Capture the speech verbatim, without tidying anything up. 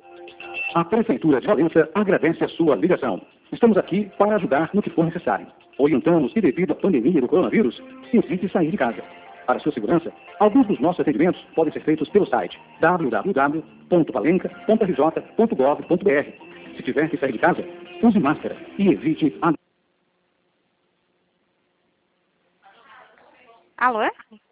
A Prefeitura de Valença agradece a sua ligação. Estamos aqui para ajudar no que for necessário. Orientamos que, devido à pandemia do coronavírus, evite sair de casa. Para sua segurança, alguns dos nossos atendimentos podem ser feitos pelo site w w w ponto valenca ponto r j ponto gov ponto b r. Se tiver que sair de casa, use máscara e evite a... Alô?